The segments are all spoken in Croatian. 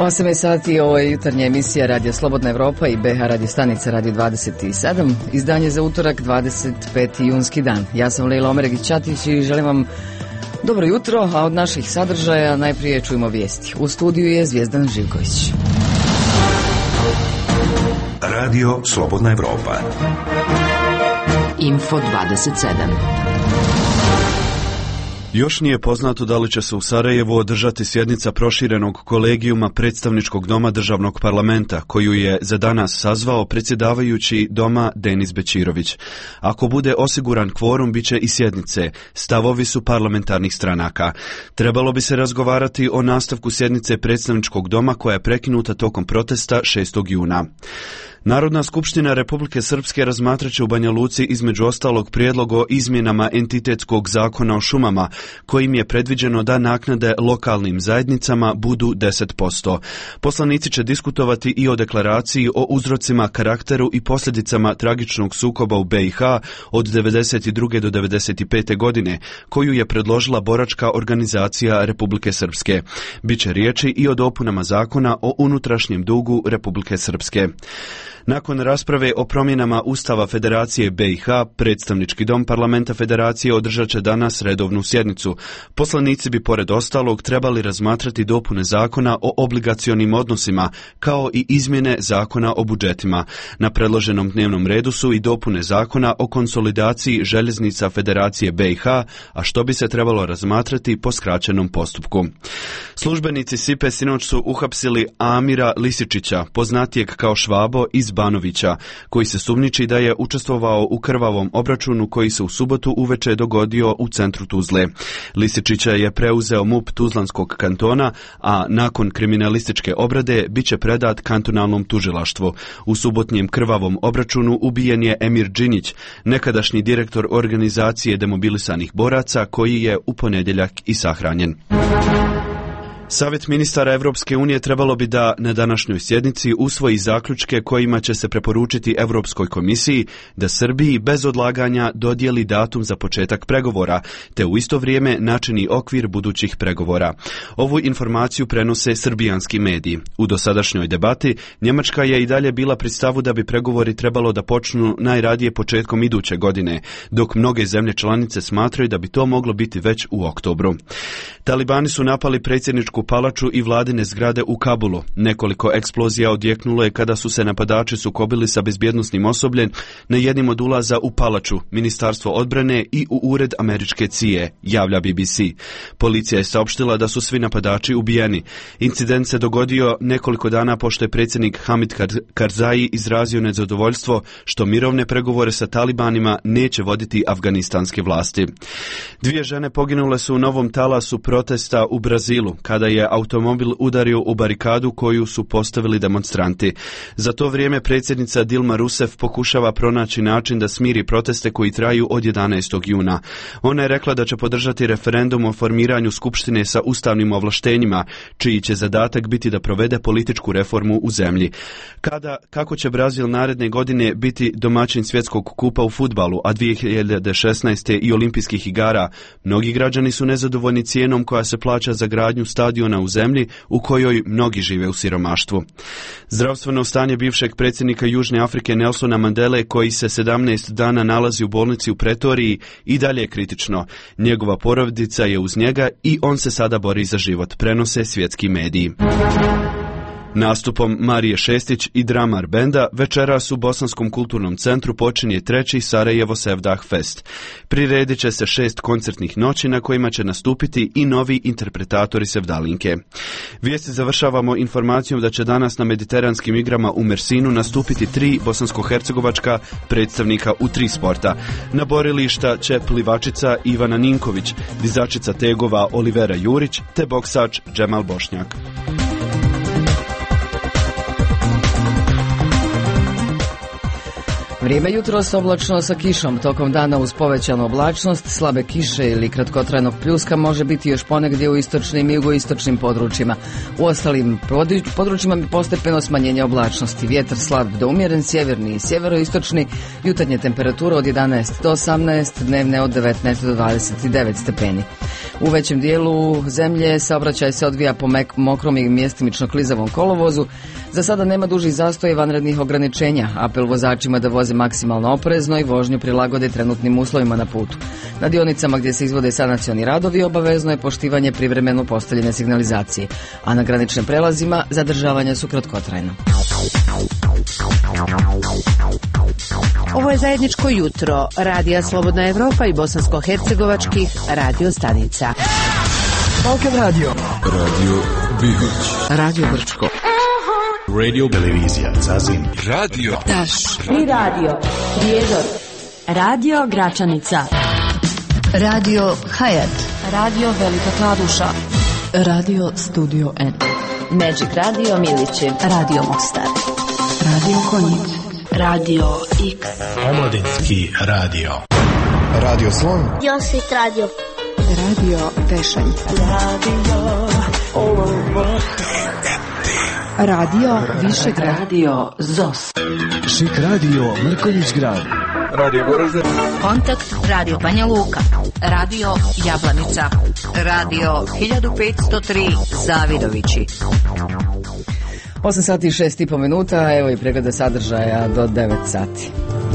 8 sati, ovo je jutarnja emisija Radio Slobodna Evropa i BH Radio stanica Radio 27, izdanje za utorak 25. junski dan. Ja sam Lejla Omeregić-Ćatić i želim vam dobro jutro, a od naših sadržaja najprije čujemo vijesti. U studiju je Zvijezdan Živković. Radio Slobodna Evropa. Info 27. Još nije poznato da li će se u Sarajevu održati sjednica proširenog kolegijuma predstavničkog doma državnog parlamenta, koju je za danas sazvao predsjedavajući doma Denis Bećirović. Ako bude osiguran kvorum, bit će i sjednice. Stavovi su parlamentarnih stranaka. Trebalo bi se razgovarati o nastavku sjednice predstavničkog doma koja je prekinuta tokom protesta 6. juna. Narodna skupština Republike Srpske razmatraće u Banja Luci između ostalog prijedlog o izmjenama entitetskog zakona o šumama, kojim je predviđeno da naknade lokalnim zajednicama budu 10%. Poslanici će diskutovati i o deklaraciji o uzrocima, karakteru i posljedicama tragičnog sukoba u BiH od 1992. do 1995. godine, koju je predložila boračka organizacija Republike Srpske. Biće riječi i o dopunama zakona o unutrašnjem dugu Republike Srpske. Nakon rasprave o promjenama Ustava Federacije BiH, predstavnički dom parlamenta Federacije održat će danas redovnu sjednicu. Poslanici bi pored ostalog trebali razmatrati dopune zakona o obligacionim odnosima, kao i izmjene zakona o budžetima. Na predloženom dnevnom redu su i dopune zakona o konsolidaciji željeznica Federacije BiH, a što bi se trebalo razmatrati po skraćenom postupku. Službenici SIPE sinoć su uhapsili Amira Lisičića, poznatijeg kao Švabo iz Banovića, koji se sumnjiči da je učestvovao u krvavom obračunu koji se u subotu uveče dogodio u centru Tuzle. Lisičića je preuzeo MUP Tuzlanskog kantona, a nakon kriminalističke obrade biće predat kantonalnom tužilaštvu. U subotnjem krvavom obračunu ubijen je Emir Džinić, nekadašnji direktor organizacije demobilisanih boraca, koji je u ponedjeljak i sahranjen. Savjet ministara Evropske unije trebalo bi da na današnjoj sjednici usvoji zaključke kojima će se preporučiti Europskoj komisiji da Srbiji bez odlaganja dodijeli datum za početak pregovora, te u isto vrijeme načini okvir budućih pregovora. Ovu informaciju prenose srbijanski mediji. U dosadašnjoj debati Njemačka je i dalje bila pri stavu da bi pregovori trebalo da počnu najradije početkom iduće godine, dok mnoge zemlje članice smatraju da bi to moglo biti već u oktobru. Talibani su napali predsjedničku palaču i vladine zgrade u Kabulu. Nekoliko eksplozija odjeknulo je kada su se napadači sukobili sa bezbjednosnim osobljem na jednim od ulaza u palaču, Ministarstvo odbrane i u ured američke CIA, javlja BBC. Policija je saopštila da su svi napadači ubijeni. Incident se dogodio nekoliko dana pošto je predsjednik Hamid Karzai izrazio nezadovoljstvo što mirovne pregovore sa talibanima neće voditi afganistanske vlasti. 2 žene poginule su u novom talasu protesta u Brazilu, kada je automobil udario u barikadu koju su postavili demonstranti. Za to vrijeme predsjednica Dilma Rousseff pokušava pronaći način da smiri proteste koji traju od 11. juna. Ona je rekla da će podržati referendum o formiranju skupštine sa ustavnim ovlaštenjima, čiji će zadatak biti da provede političku reformu u zemlji. Kako će Brazil naredne godine biti domaćin svjetskog kupa u fudbalu, a 2016. i olimpijskih igara, mnogi građani su nezadovoljni cijenom koja se plaća za gradnju stadiona u zemlji u kojoj mnogi žive u siromaštvu. Zdravstveno stanje bivšeg predsjednika Južne Afrike Nelsona Mandele, koji se 17 dana nalazi u bolnici u Pretoriji, i dalje je kritično. Njegova porodica je uz njega i on se sada bori za život, prenose svjetski mediji. Nastupom Marije Šestić i Dramar benda večeras u Bosanskom kulturnom centru počinje 3. Sarajevo Sevdah Fest. Priredit će se 6 koncertnih noći na kojima će nastupiti i novi interpretatori Sevdalinke. Vijesti završavamo informacijom da će danas na mediteranskim igrama u Mersinu nastupiti 3 bosansko-hercegovačka predstavnika u 3 sporta. Na borilišta će plivačica Ivana Ninković, dizačica tegova Olivera Jurić te boksač Džemal Bošnjak. Vrijeme jutros oblačno sa kišom, tokom dana uz povećanu oblačnost, slabe kiše ili kratkotrajnog pljuska može biti još ponegdje u istočnim i jugoistočnim područjima. U ostalim područjima bi postepeno smanjenje oblačnosti. Vjetar slab do umjeren, sjeverni i sjeveroistočni, jutarnje temperature od 11 do 18, dnevne od 19 do 29 stepeni. U većem dijelu zemlje saobraćaj se odvija po mokrom i mjestimično klizavom kolovozu. Za sada nema dužih zastoja i vanrednih ograničenja. Apel vozačima da voze maksimalno oprezno i vožnju prilagode trenutnim uslovima na putu. Na dionicama gdje se izvode sanacioni radovi obavezno je poštivanje privremeno postavljene signalizacije, a na graničnim prelazima zadržavanja su kratkotrajna. Ovo je zajedničko jutro Radija Slobodna Evropa i bosansko-hercegovačkih radio stanica. Balkan Radio, Radio Bihać, Radio Brčko, Radio Televizija Zazin, Radio Taš, Tri radio, Prijedor, Radio Gračanica, Radio Hayat, Radio Velika Kladuša, Radio Studio N, Magic Radio Milići, Radio Mostar, Radio Konjic, Radio X, Omladinski radio, Radio Slon, Josit Radio, Radio Tešanj, Radio Višegrad, Radio ZOS, Šik radio Mrkonjić Grad, Radio Goražde, Kontakt Radio Banja Luka, Radio Jablanica, Radio 1503 Zavidovići. 8 sati i 6,5 minuta, evo i pregleda sadržaja do 9 sati.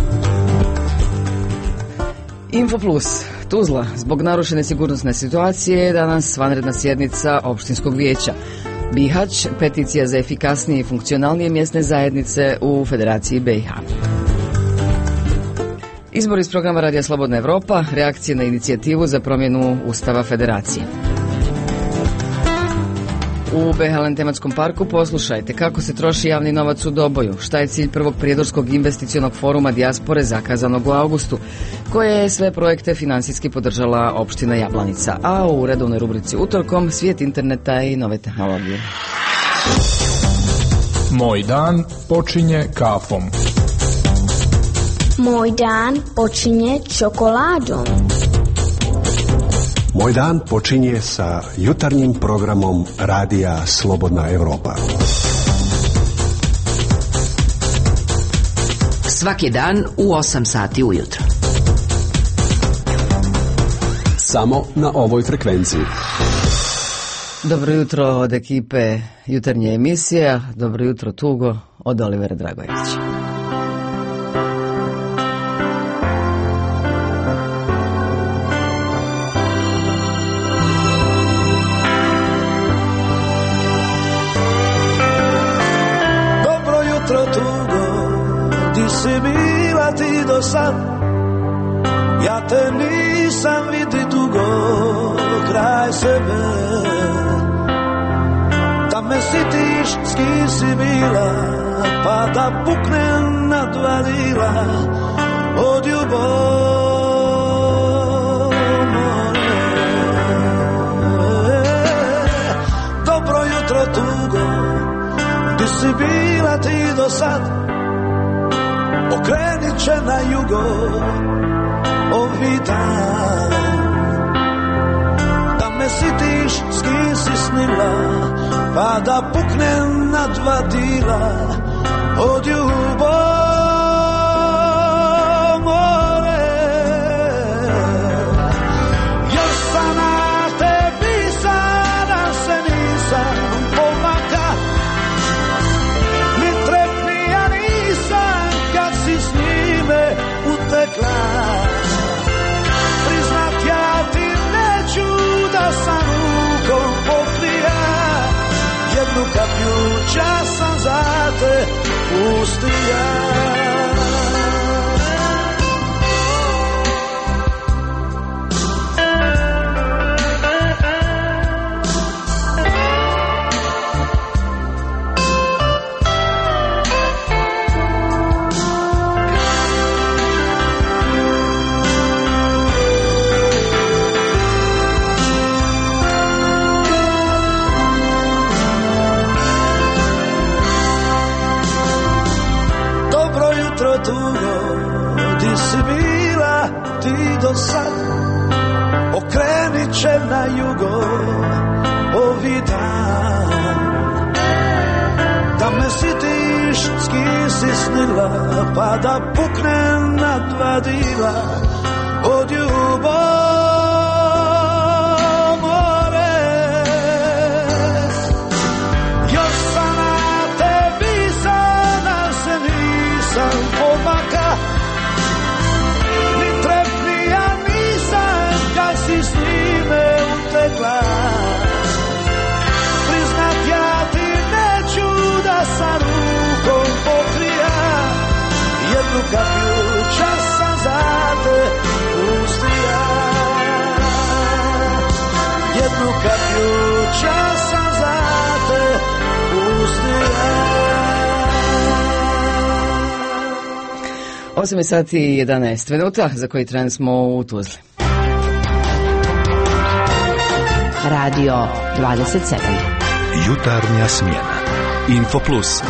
Info Plus, Tuzla, zbog narušene sigurnosne situacije, danas vanredna sjednica opštinskog vijeća. Bihać, peticija za efikasnije i funkcionalnije mjesne zajednice u Federaciji BiH. Izbor iz programa Radija Slobodna Evropa, reakcije na inicijativu za promjenu Ustava Federacije. U Behalan tematskom parku poslušajte kako se troši javni novac u Doboju, šta je cilj prvog prijedorskog investicionog foruma dijaspore zakazanog u augustu, koje je sve projekte finansijski podržala opština Jablanica, a u redovnoj rubrici Utorkom svijet interneta i nove tehnologije. Moj dan počinje kafom. Moj dan počinje čokoladom. Moj dan počinje sa jutarnjim programom Radija Slobodna Evropa. Svaki dan u 8 sati ujutro. Samo na ovoj frekvenciji. Dobro jutro od ekipe jutarnje emisije, dobro jutro Tugo od Olivera Dragojevića. Ti do sad, ja te nisam vidi dugo kraj sebe, da me sitiš s kim si bila, pa da puknem na dva dila od ljubav more. Dobro jutro tugo, di si bila ti do sad, okrenit će na jugo ovi dan, da me sitiš s kim si snila, pa da puknem na dva dila od ljubav more. Još sam na tebi sada se nisam pomaka, ni trepnija nisam kad si s njime utekla. Priznat ja ti neću da sam rukom pokrija, jednu kaplju časam za te pustija. Tugo, si bila ti do sad, okrenit će na jugo ovi dan. Da me sitiš, s kim si snila, pa da pukne na dva dila od ljubav more. Još sam na tebi sada se nisam pomaka, ni trepnija nisam kad si s njime utekla. Priznat ja ti neću da sa rukom pokrija, jednu kaplju časa za te pustija. Jednu kaplju časa za te pustija. 8 sati i 11 minuta, za koji tren smo u Tuzli. Radio 27. Jutarnja smjena. Info Plus.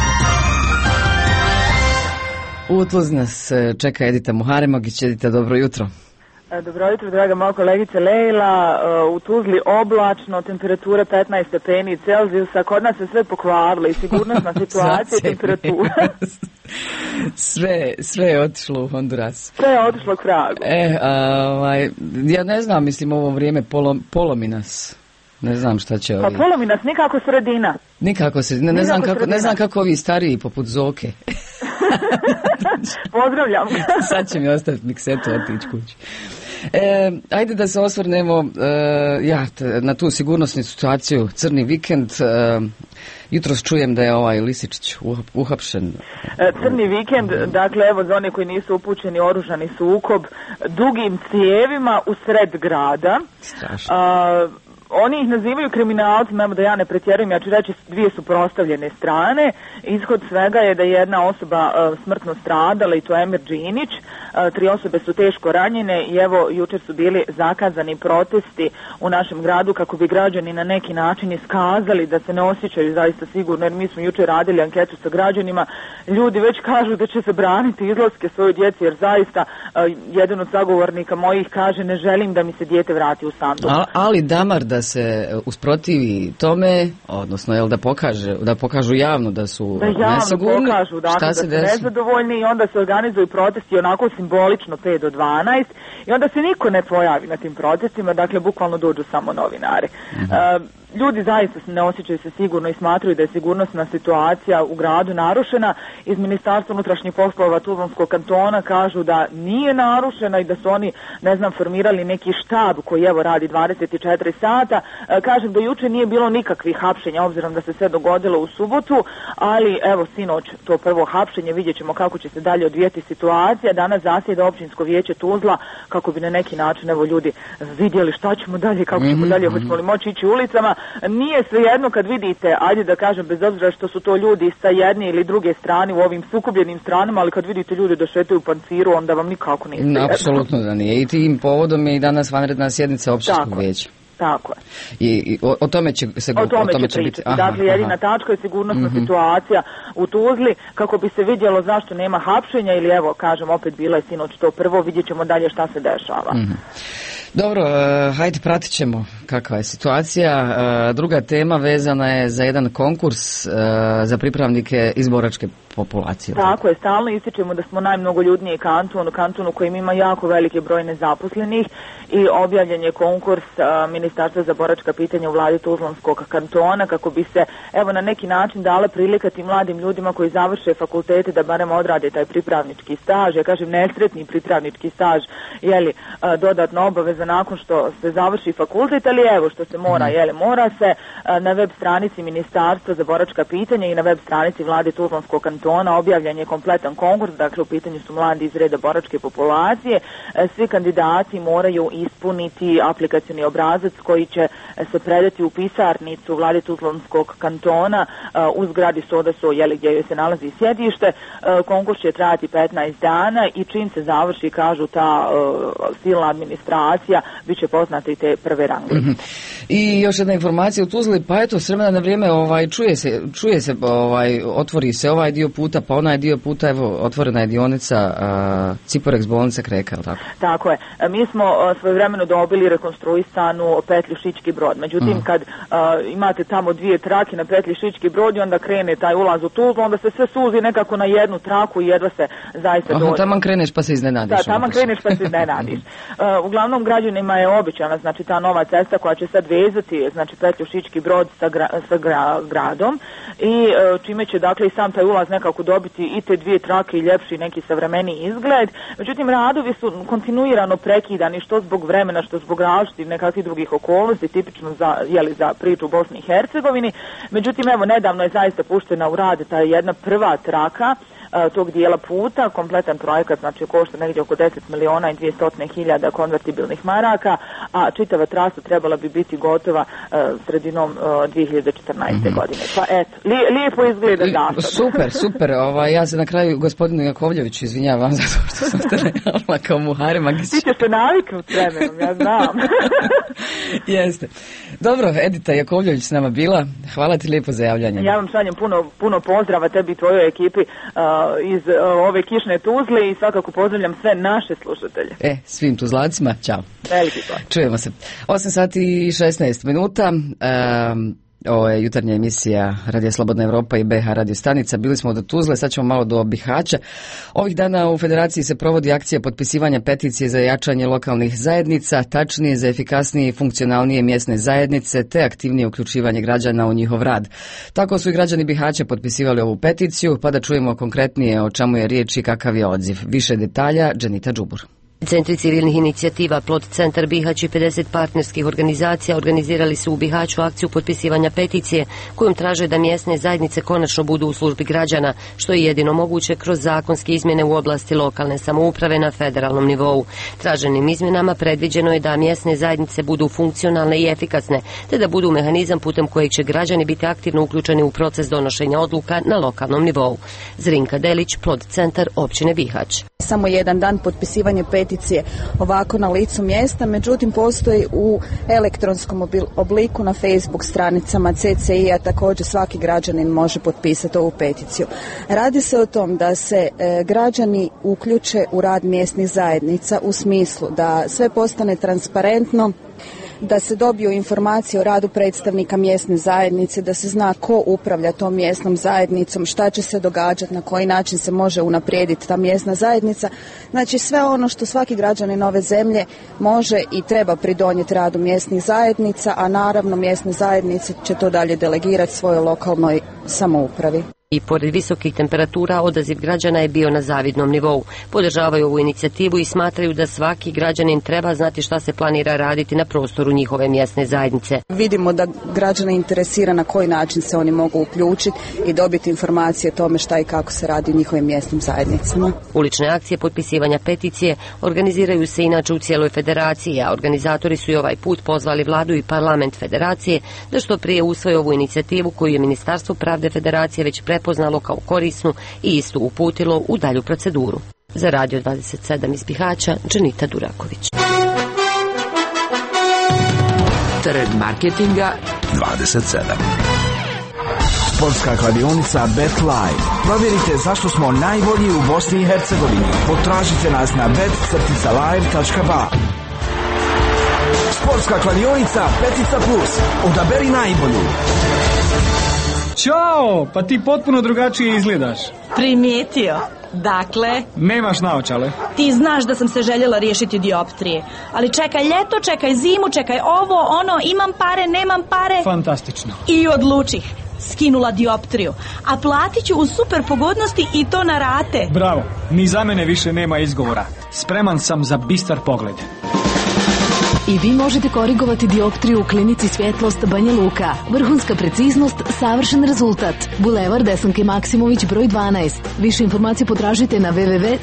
U Tuzli nas čeka Edita Muharemogić. Edita, dobro jutro. Dobro jutro, draga moja kolegice Lejla. U Tuzli oblačno, temperatura 15 stepeni Celzijusa. Kod nas se sve pokvarilo i sigurnosna situacija i temperatura. Sve je otišlo u Honduras. Sve je otišlo k vragu. Ja ne znam, mislim, ovo vrijeme polomi nas. Ne znam šta će ovi. Pa polomi nas, nikako sredina. Nikako se, ne znam kako ovi stariji poput Zoke. Pozdravljam. Sad će mi ostaviti miksetu, otići kući. Ajde da se osvrnemo na tu sigurnosnu situaciju, crni vikend. Jutros čujem da je Lisičić uhapšen. Crni vikend, dakle, evo za one koji nisu upućeni, oružani sukob dugim cijevima u sred grada. Strašno. Oni ih nazivaju kriminalcima, da ja ne pretjerujem, ja ću reći dvije suprotstavljene strane. Ishod svega je da je jedna osoba smrtno stradala i to Emir Džinić, 3 osobe su teško ranjene i evo jučer su bili zakazani protesti u našem gradu kako bi građani na neki način iskazali da se ne osjećaju zaista sigurno, jer mi smo jučer radili anketu sa građanima, ljudi već kažu da će se braniti izlaske svoje djece, jer zaista jedan od sagovornika mojih kaže ne želim da mi se dijete vrati u sanduk. Ali damar da se usprotivi tome, odnosno da pokažu javno da su nesigurni, pokažu, dakle, da su nezadovoljni i onda se organizuju protesti onako simbolično 5 do 12 i onda se niko ne pojavi na tim protestima, dakle bukvalno dođu samo novinari. Ljudi zaista ne osjećaju se sigurno i smatraju da je sigurnosna situacija u gradu narušena. Iz Ministarstva unutrašnjih poslova Tuzlanskog kantona kažu da nije narušena i da su oni, formirali neki štab koji evo radi 24 sata. Kažem da juče nije bilo nikakvih hapšenja, obzirom da se sve dogodilo u subotu, ali evo sinoć to prvo hapšenje, vidjet ćemo kako će se dalje odvijeti situacija. Danas zasjeda općinsko vijeće Tuzla kako bi na neki način evo ljudi vidjeli šta ćemo dalje, kako ćemo dalje, hoćemo li moći ići ulicama. Nije svejedno kad vidite, ajde da kažem, bez obzira što su to ljudi sa jedne ili druge strane u ovim sukobljenim stranama, ali kad vidite ljudi da šetaju u panciru, onda vam nikako nije svejedno. Apsolutno da nije. I tim povodom je i danas vanredna sjednica općinskog vijeća. Tako je. I o tome će se pričati. Dakle, jedina tačka je sigurnosna situacija u Tuzli, kako bi se vidjelo zašto nema hapšenja ili evo, kažem, opet bilo je sinoć to prvo, vidjet ćemo dalje šta se dešava. Dobro, hajde pratit ćemo kakva je situacija. Druga tema vezana je za jedan konkurs za pripravnike iz boračke populacije. Tako je, stalno ističemo da smo najmnogoljudniji kanton u kojem ima jako veliki broj nezaposlenih i objavljen je konkurs Ministarstva za boračka pitanja u vladi Tuzlanskog kantona kako bi se evo na neki način dala prilika tim mladim ljudima koji završe fakultete da barem odrade taj pripravnički staž, ja kažem nesretni pripravnički staž, dodatna obaveza nakon što se završi fakultet, ali evo što se mora, mora se na web stranici Ministarstva za boračka pitanja i na web stranici vlade Tuzlanskog kantona objavljen je kompletan konkurs, dakle u pitanju su mladi iz reda boračke populacije, svi kandidati moraju ispuniti aplikacioni obrazac koji će se predati u pisarnicu vlade Tuzlanskog kantona u zgradi Sodaso, gdje se nalazi sjedište. Konkurs će trajati 15 dana i čim se završi, kažu, ta silna administracija emisija, bit će poznate i te prve ranglice. I još jedna informacija u Tuzli, pa eto, s vremena na vrijeme čuje se, otvori se ovaj dio puta, pa onaj dio puta, evo, otvorena je dionica Ciporeks bolnica Kreka, tako? Tako je. Mi smo svojevremeno dobili rekonstruisanu petlju Šički Brod. Međutim, kad imate tamo dvije trake na petlji Šički Brod i onda krene taj ulaz u Tuzlu, onda se sve suzi nekako na jednu traku i jedva se zaista dođe. Taman kreneš pa se iznenadiš. Da, taman kreneš pa se iznenadiš. Uglavnom, građanima je obećana, znači, ta nova cesta koja će sad vezati, znači, petlju Šički Brod sa gradom i čime će, dakle, i sam taj ulaz nekako dobiti i te dvije trake i ljepši neki savremeniji izgled. Međutim, radovi su kontinuirano prekidani, što zbog vremena, što zbog različitih nekakvih drugih okolnosti, tipično za priču u Bosni i Hercegovini. Međutim, evo, nedavno je zaista puštena u rad ta jedna prva traka tog dijela puta, kompletan projekat, znači, košta negdje oko 10 miliona i 200.000 konvertibilnih maraka, a čitava trasa trebala bi biti gotova sredinom 2014. godine. Pa eto, lijepo izgleda zasad. Super. Ja se na kraju gospodinu Jakovljeviću izvinjavam zato što sam te rekla kao Muhare Magić. Ti ćeš se naviknuti vremenom, ja znam. Jeste. Dobro, Edita Jakovljević s nama bila. Hvala ti lijepo za javljanje. Ja vam šaljem puno pozdrava tebi i tvojoj ekipi iz ove kišne Tuzle i svakako pozdravljam sve naše slušatelje. Svim Tuzlacima, čao. Veliki to. Čujemo se. 8 sati i 16 minuta. Ovo je jutarnja emisija Radija Slobodna Evropa i BH radio stanica. Bili smo do Tuzle, sad ćemo malo do Bihaća. Ovih dana u Federaciji se provodi akcija potpisivanja peticije za jačanje lokalnih zajednica, tačnije za efikasnije i funkcionalnije mjesne zajednice te aktivnije uključivanje građana u njihov rad. Tako su i građani Bihaća potpisivali ovu peticiju, pa da čujemo konkretnije o čemu je riječ i kakav je odziv. Više detalja, Dženita Džubur. Centri civilnih inicijativa, Plot Centar Bihać i 50 partnerskih organizacija organizirali su u Bihaću akciju potpisivanja peticije kojom traže da mjesne zajednice konačno budu u službi građana, što je jedino moguće kroz zakonske izmjene u oblasti lokalne samouprave na federalnom nivou. Traženim izmjenama predviđeno je da mjesne zajednice budu funkcionalne i efikasne, te da budu mehanizam putem kojeg će građani biti aktivno uključeni u proces donošenja odluka na lokalnom nivou. Zrinka Delić, Plot Centar općine Bihać. Samo jedan dan potpisivanje peticije ovako na licu mjesta, međutim postoji u elektronskom obliku na Facebook stranicama CCI-a, također svaki građanin može potpisati ovu peticiju. Radi se o tom da se građani uključe u rad mjesnih zajednica u smislu da sve postane transparentno, da se dobiju informacije o radu predstavnika mjesne zajednice, da se zna ko upravlja tom mjesnom zajednicom, šta će se događati, na koji način se može unaprijediti ta mjesna zajednica. Znači sve ono što svaki građanin ove zemlje može i treba pridonijeti radu mjesnih zajednica, a naravno mjesne zajednice će to dalje delegirati svojoj lokalnoj samoupravi. I pored visokih temperatura odaziv građana je bio na zavidnom nivou. Podržavaju ovu inicijativu i smatraju da svaki građanin treba znati šta se planira raditi na prostoru njihove mjesne zajednice. Vidimo da građane interesira na koji način se oni mogu uključiti i dobiti informacije o tome šta i kako se radi u njihovim mjesnim zajednicama. Ulične akcije potpisivanja peticije organiziraju se inače u cijeloj federaciji, a organizatori su i ovaj put pozvali vladu i parlament federacije da što prije usvoje ovu inicijativu koju je Ministarstvo pravde federacije već prepoznalo kao korisnu i istu uputilo u dalju proceduru. Za Radio 27 iz Bihaća, Dženita Duraković. Trend marketinga 27. Sportska kladionica Bet Live. Provjerite zašto smo najbolji u Bosni i Hercegovini. Potražite nas na bet-live.ba. Sportska kladionica Petica Plus. Odaberi najbolju. Ćao, pa ti potpuno drugačije izgledaš. Primijetio. Dakle... Nemaš naočale. Ti znaš da sam se željela riješiti dioptrije. Ali čekaj ljeto, čekaj zimu, čekaj ovo, ono, imam pare, nemam pare. Fantastično. I odlučih. Skinula dioptriju. A platit ću u super pogodnosti i to na rate. Bravo, ni za mene više nema izgovora. Spreman sam za bistar pogled. I vi možete korigovati dioptriju u klinici Svjetlost Banja Luka. Vrhunska preciznost, savršen rezultat. Bulevar Desanke Maksimović broj 12. Više informacije potražite na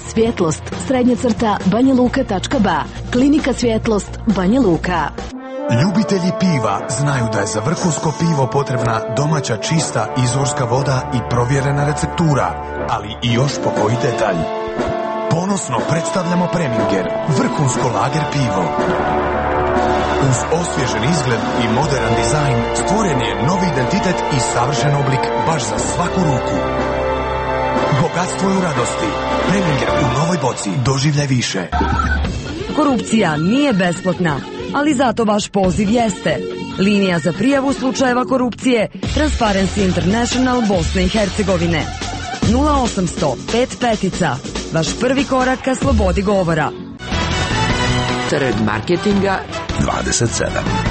www.svjetlost-banjaluka.ba. Klinika Svjetlost Banja Luka. Ljubitelji piva znaju da je za vrhunsko pivo potrebna domaća, čista, izvorska voda i provjerena receptura, ali i još pokoji detalj. Ponosno predstavljamo Preminger, vrhunsko lager pivo. Uz osvježen izgled i modern dizajn stvoren je novi identitet i savršen oblik baš za svaku ruku. Bogatstvo je u radosti. Preminger u novoj boci. Doživljaj više. Korupcija nije besplatna, ali zato vaš poziv jeste. Linija za prijavu slučajeva korupcije Transparency International Bosne i Hercegovine. 0800 5 petica. Vaš prvi korak ka slobodi govora. Trend marketinga 27.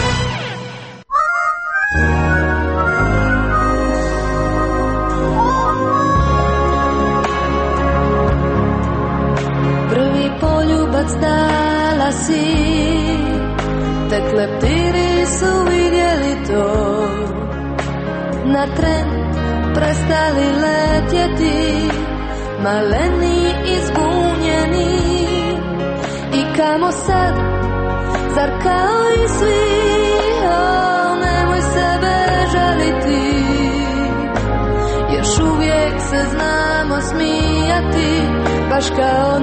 Prvi poljubac dala si, tek leptiri su vidjeli to. Na tren prestali letjeti, maleni izbunjeni. I kamo sad, zar kao i svi, nemoj sebe žaliti. Još uvijek se znamo smijati, baš kao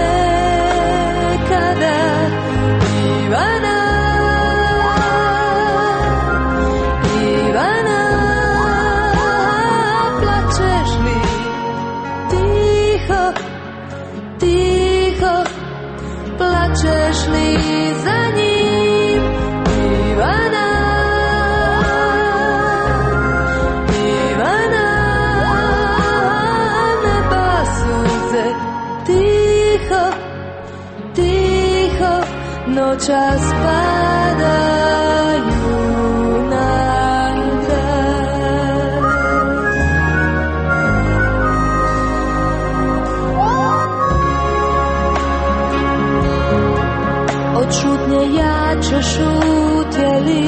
nekada. Ivana, Ivana, plačeš li? Tiho, tiho, plačeš li za njim? Ivana, Ivana, neba suze. Tiho, tiho, noćas padaju na grad. Od šutnje jače šutjeli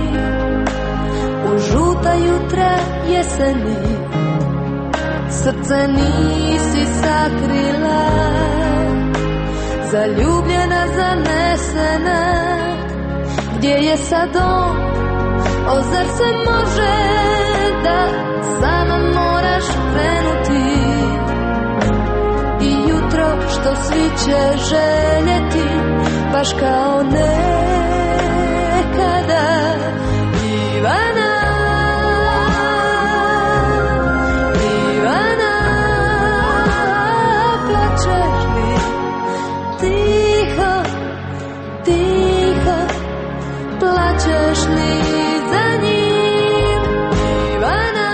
u žuta jutra jeseni. Srce nisi sakrila, zaljubljena, zanesena. Gdje je sad on? O, zar se može da sama moraš krenuti? I jutro što svi će željeti, baš kao nekada. Ivana, Ivana, plačeš li? Tiho, tiho, plačeš li za njim? Ivana.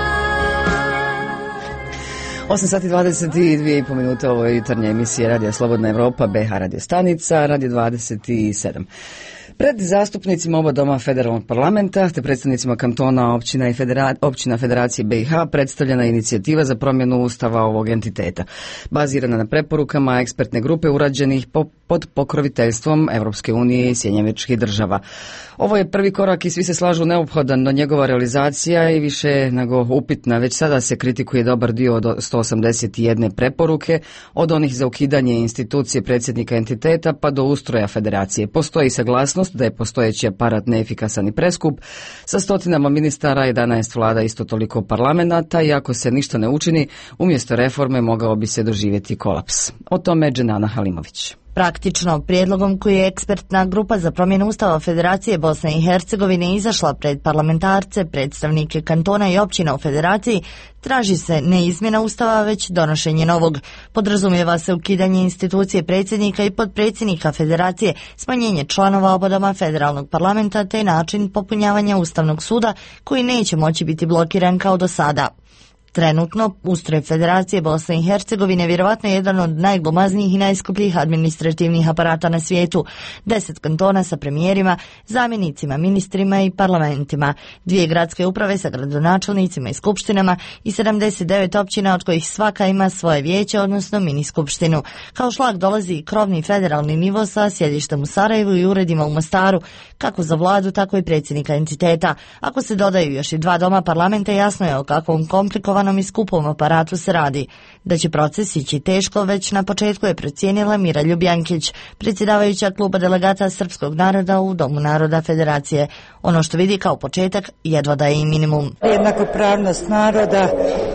8 sati 22,5 minuta, ovo je jutarnja emisija Radija Slobodna Evropa, BH radio stanica, Radio 27. Pred zastupnicima oba doma federalnog parlamenta te predstavnicima kantona, općina i općina Federacije BiH predstavljena je inicijativa za promjenu ustava ovog entiteta, bazirana na preporukama ekspertne grupe urađenih pod pokroviteljstvom Europske unije i Sjedinjenih Američkih Država. Ovo je prvi korak i svi se slažu neophodan, no njegova realizacija je više nego upitna. Već sada se kritikuje dobar dio od 181 preporuke, od onih za ukidanje institucije predsjednika entiteta pa do ustroja federacije. Postoji saglasnost da je postojeći aparat neefikasan i preskup, sa stotinama ministara, 11 vlada, isto toliko parlamenata, i ako se ništa ne učini, umjesto reforme mogao bi se doživjeti kolaps. O tome Dženana Halimović. Praktično, prijedlogom koji je ekspertna grupa za promjenu Ustava Federacije Bosne i Hercegovine izašla pred parlamentarce, predstavnike kantona i općina u Federaciji, traži se ne izmjena Ustava, već donošenje novog. Podrazumijeva se ukidanje institucije predsjednika i potpredsjednika Federacije, smanjenje članova oba doma federalnog parlamenta te način popunjavanja Ustavnog suda koji neće moći biti blokiran kao do sada. Trenutno, ustroj Federacije Bosne i Hercegovine vjerovatno je jedan od najglomaznijih i najskupljih administrativnih aparata na svijetu. 10 kantona sa premijerima, zamjenicima, ministrima i parlamentima, 2 gradske uprave sa gradonačelnicima i skupštinama i 79 općina od kojih svaka ima svoje vijeće, odnosno mini skupštinu. Kao šlag dolazi i krovni federalni nivo sa sjedištem u Sarajevu i uredima u Mostaru, kako za vladu, tako i predsjednika entiteta. Ako se dodaju još i 2 doma parlamenta, jasno je o kakvom komplikovanom kompliciranome i skupom aparatu se radi. Da će proces ići teško, već na početku je procijenila Mira Ljubjankić, predsjedavajuća kluba delegata srpskog naroda u Domu naroda Federacije. Ono što vidi kao početak jedva da je i minimum. Jednakopravnost naroda,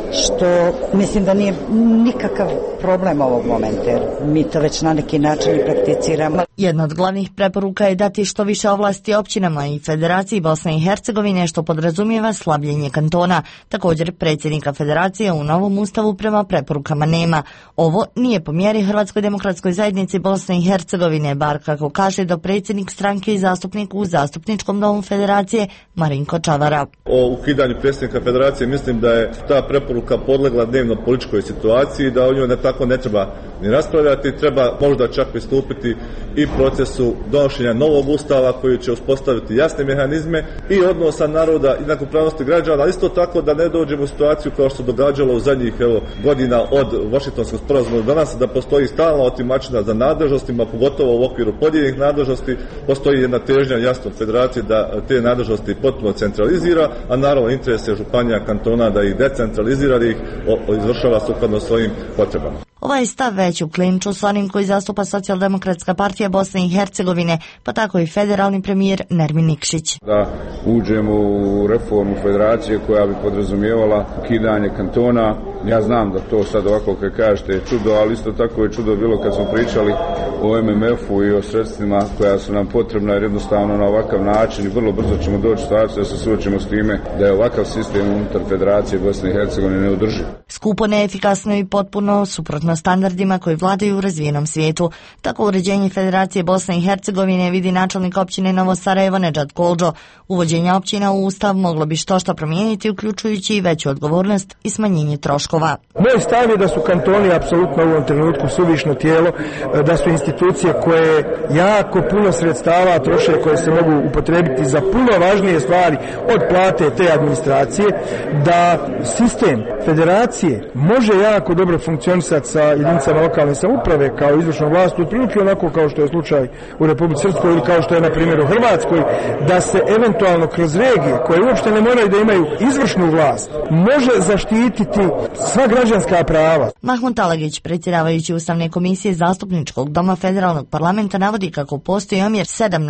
što mislim da nije nikakav problem ovog momenta, jer mi to već na neki način prakticiramo. Jedna od glavnih preporuka je dati što više ovlasti općinama i Federaciji Bosne i Hercegovine, što podrazumijeva slabljenje kantona. Također, predsjednika Federacije u novom ustavu prema preporukama nema. Ovo nije po mjeri Hrvatskoj demokratskoj zajednici Bosne i Hercegovine, bar kako kaže dopredsjednik stranke i zastupnik u Zastupničkom domu Federacije Marinko Čavara. O ukidanju predsjednika Federacije mislim da je ta preporuka podlegla dnevno političkoj situaciji, da o njoj tako ne treba ni raspravljati, treba možda čak pristupiti i procesu donošenja novog ustava koji će uspostaviti jasne mehanizme i odnosa naroda i jednakopravnosti građana, ali isto tako da ne dođemo u situaciju kao što se događalo u zadnjih godina od Vašingtonskog sporazuma do danas, da postoji stalna otimačina za nadležnostima, pogotovo u okviru podijeljenih nadležnosti. Postoji jedna težnja jasno Federacije da te nadležnosti potpuno centralizira, a naravno interes je županija, kantona da ih decentralizira, da ih izvršava sukladno svojim potrebama. Ovaj stav već u klinču s onim koji zastupa Socijaldemokratska partija Bosne i Hercegovine, pa tako i federalni premijer Nermin Nikšić. Da uđemo u reformu federacije koja bi podrazumijevala ukidanje kantona. Ja znam da to sad ovako kad kažete je čudo, ali isto tako je čudo bilo kad smo pričali o MMF-u i o sredstvima koja su nam potrebna, jer jednostavno na ovakav način i vrlo brzo ćemo doći situaciju da se suočimo s time da je ovakav sistem unutar Federacije Bosne i Hercegovine neodrživ. Skupo, neefikasno i potpuno suprotno standardima koji vladaju u razvijenom svijetu. Tako uređenje Federacije Bosne i Hercegovine vidi načelnik općine Novo Sarajevo Nedžad Koldžo. Uvođenje općina u ustav moglo bi što promijeniti, uključujući i veću odgovornost i smanjenje troškova. Moj stav je da su kantoni apsolutno u ovom trenutku suvišno tijelo, da su institucije koje jako puno sredstava troše, koje se mogu upotrebiti za puno važnije stvari od plate te administracije, da sistem federacije može jako dobro funkcionisati sa jedinicama lokalne samouprave kao izvršnom vlasti, otprilike onako kao što je slučaj u Republici Srpskoj ili kao što je na primjer u Hrvatskoj, da se eventualno kroz regije koje uopšte ne moraju da imaju izvršnu vlast može zaštititi sva građanska prava. Mahmud Talagić, predsjedavajući Ustavne komisije Zastupničkog doma Federalnog parlamenta, navodi kako postoji omjer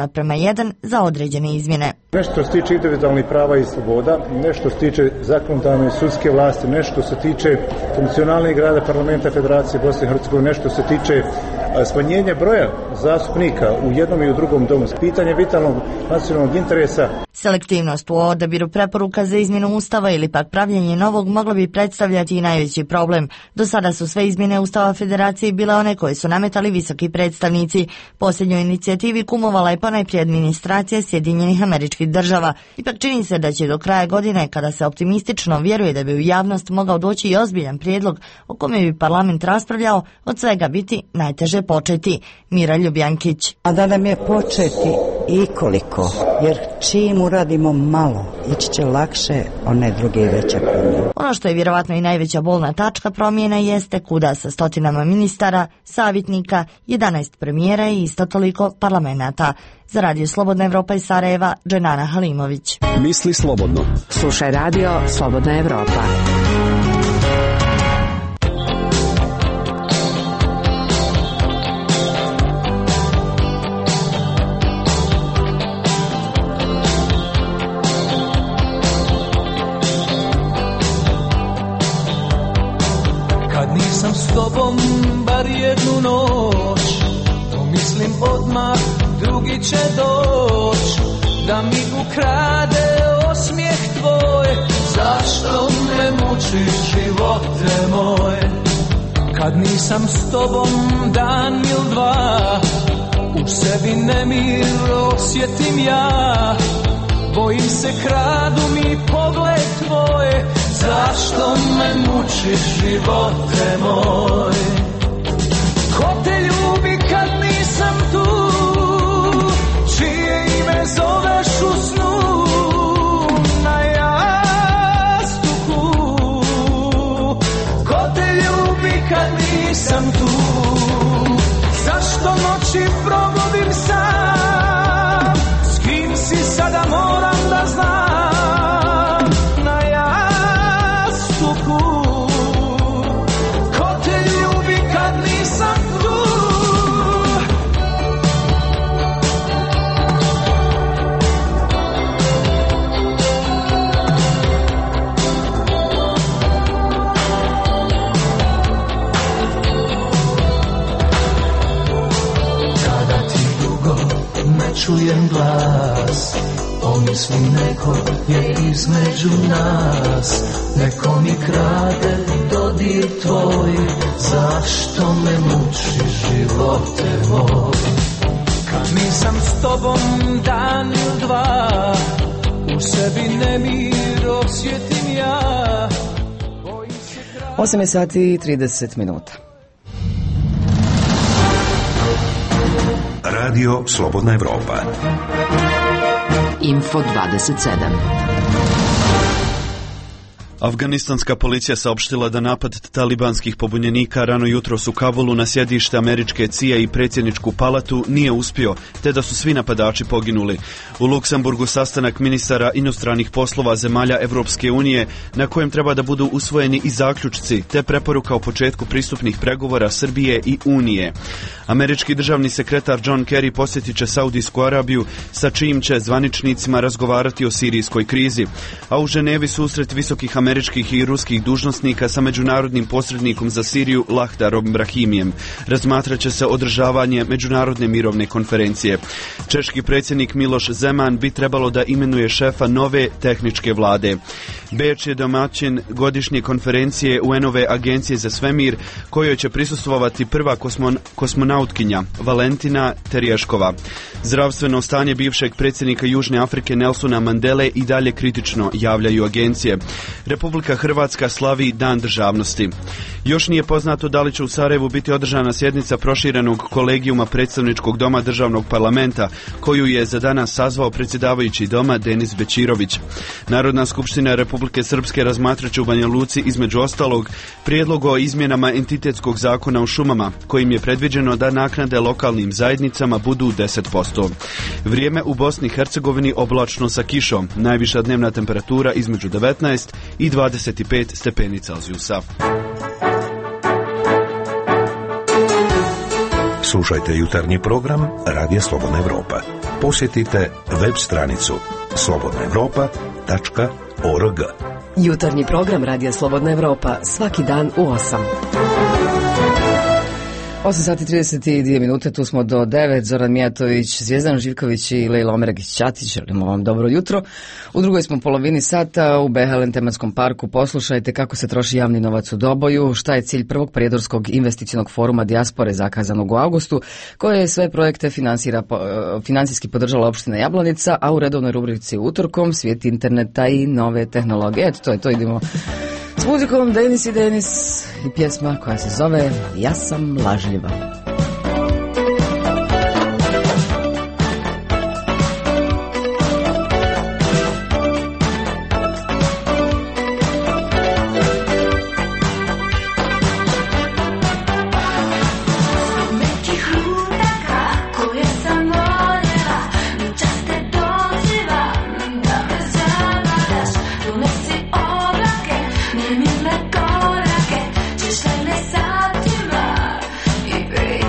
7:1 za određene izmjene. Nešto što se tiče individualnih prava i sloboda, nešto se tiče zakonodavne i sudske vlasti, nešto se tiče funkcionalnih rada parlamenta Federacije Bosne i Hercegovine, nešto se tiče smanjenja broja zastupnika u jednom i u drugom domu, pitanje vitalnog nacionalnog interesa. Selektivnost u odabiru preporuka za izmjenu ustava ili pak pravljenje novog moglo bi predstavljati i najveći problem. Do sada su sve izmjene ustava Federacije bile one koje su nametali visoki predstavnici. Posljednjoj inicijativi kumovala je ponajprije administracija Sjedinjenih Američkih Država. Ipak čini se da će do kraja godine, kada se optimistično vjeruje da bi u javnost mogao doći i ozbiljan prijedlog o kome bi parlament raspravljao, od svega biti najteže početi. Mira Ljubjankić. A da nam je početi i koliko, jer čim uradimo malo, ići će lakše one druge i veće promjene. Ono što je vjerovatno i najveća bolna tačka promjena jeste kuda sa stotinama ministara, savjetnika, 11 premijera i isto toliko parlamenata. Za Radio Slobodna Evropa iz Sarajeva, Dženana Halimović. Misli slobodno. Slušaj Radio Slobodna Evropa. Sam s tobom bar jednu noć, pomislim odmah drugi će doć, da mi ukrade osmijeh tvoj. Zašto me mučiš živote moj? Kad nisam s tobom dan ili dva, u sebi nemir osjetim ja. Bojim se kradu mi pogled tvoj. Zašto me mučiš živote moj? Ko te ljubi kad nisam tu? Čije ime zoveš u snu? Na jastuku. Ko te ljubi kad nisam tu? Zašto noći provodim sam? S kim si sada moram da znam? Na jastuku. čujem glas, pomisli neko je između nas. Neko mi krade dodir tvoj, zašto me muči živote moj? Kad nisam s tobom dan ili dva, u sebi nemir osjetim ja. 8 sati i 30 minuta. Radio Slobodna Evropa. Info 27. Afganistanska policija saopštila da napad talibanskih pobunjenika rano jutros u Kabulu na sjedište američke CIA i predsjedničku palatu nije uspio, te da su svi napadači poginuli. U Luksemburgu sastanak ministara inostranih poslova zemalja Evropske unije, na kojem treba da budu usvojeni i zaključci, te preporuka o početku pristupnih pregovora Srbije i Unije. Američki državni sekretar John Kerry posjetit će Saudijsku Arabiju, sa čijim će zvaničnicima razgovarati o sirijskoj krizi, a u Ženevi susret visokih američkih i ruskih dužnosnika sa međunarodnim posrednikom za Siriju Lahdarom Brahimijem. Razmatrat će se održavanje međunarodne mirovne konferencije. Češki predsjednik Miloš Zeman bi trebalo da imenuje šefa nove tehničke vlade. Beč je domaćin godišnje konferencije UN-ove agencije za svemir, kojoj će prisustvovati prva kosmonautkinja Valentina Terješkova. Zdravstveno stanje bivšeg predsjednika Južne Afrike Nelsona Mandele i dalje kritično, javljaju agencije. Republika Hrvatska slavi Dan državnosti. Još nije poznato da li će u Sarajevu biti održana sjednica proširenog kolegijuma predstavničkog doma državnog parlamenta, koju je za danas sazvao predsjedavajući doma Denis Bećirović. Narodna skupština Republike Srpske razmatrat će u Banja Luci između ostalog prijedlog o izmjenama entitetskog zakona o šumama, kojim je predviđeno da naknade lokalnim zajednicama budu 10%. Vrijeme u Bosni i Hercegovini oblačno sa kišom, najviša dnevna temperatura između 19 i 25 stepeni Celzijusa. Slušajte jutarnji program Radija Slobodna Evropa. Posjetite web stranicu slobodnaevropa.org. Jutarnji program Radija Slobodna Evropa svaki dan u 8. 8 sati 32 minute, tu smo do 9. Zoran Mijatović, Zvijezdan Živković i Lejla Omeregić-Ćatić, želimo vam dobro jutro. U drugoj smo polovini sata u Behelen tematskom parku. Poslušajte kako se troši javni novac u Doboju, šta je cilj prvog prijedorskog investicionog foruma dijaspore zakazanog u avgustu, koje sve projekte financijski podržala opština Jablanica, a u redovnoj rubrici utorkom svijet interneta i nove tehnologije. Eto, to idemo s muzikom Denis i Denis i pjesma koja se zove Ja sam lažljiva. Baby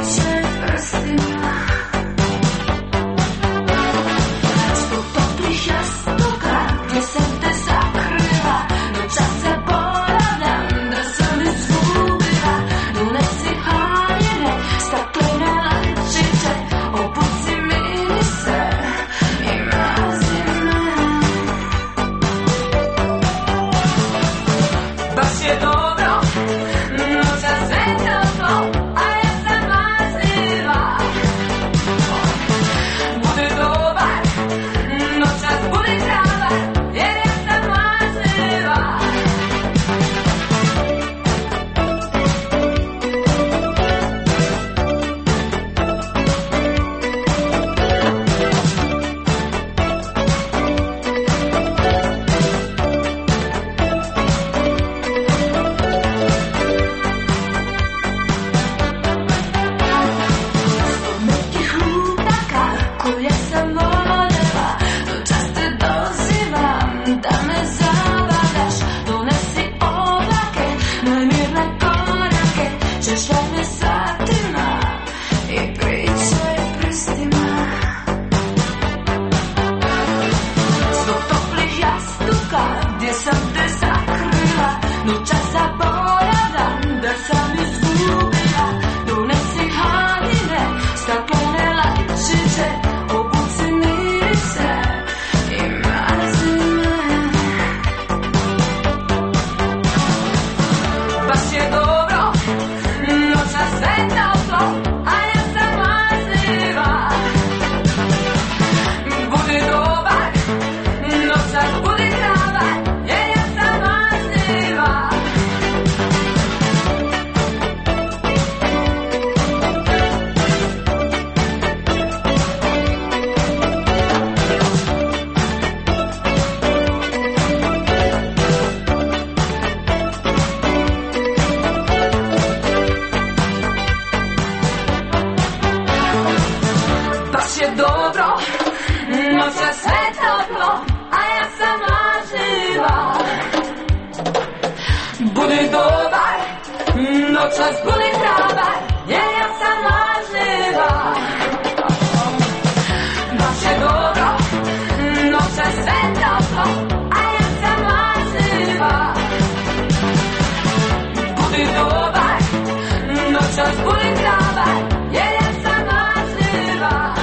noćas budim trava, jer ja sam masljiva.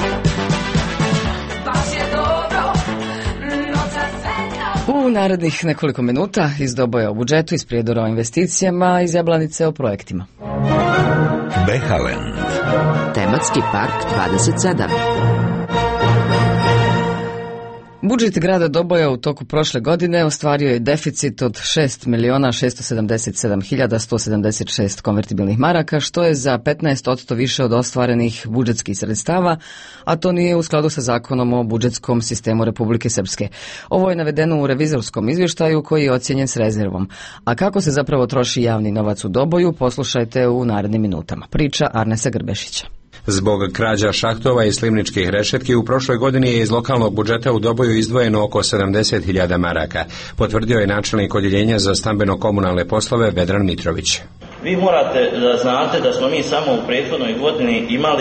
Baš je dobro, noćas svetlo. U narednih nekoliko minuta iz Doboja o budžetu, iz Prijedora o investicijama, iz Jablanice o projektima. Behaland. Tematski park 27. Budžet grada Doboja u toku prošle godine ostvario je deficit od 6.677.176 konvertibilnih maraka, što je za 15% više od ostvarenih budžetskih sredstava, a to nije u skladu sa zakonom o budžetskom sistemu Republike Srpske. Ovo je navedeno u revizorskom izvještaju koji je ocijenjen s rezervom. A kako se zapravo troši javni novac u Doboju, poslušajte u narednim minutama. Priča Arnesa Grbešića. Zbog krađa šahtova i slivničkih rešetki u prošloj godini je iz lokalnog budžeta u Doboju izdvojeno oko 70.000 maraka, potvrdio je načelnik odjeljenja za stambeno-komunalne poslove Vedran Mitrović. Vi morate da znate da smo mi samo u prethodnoj godini imali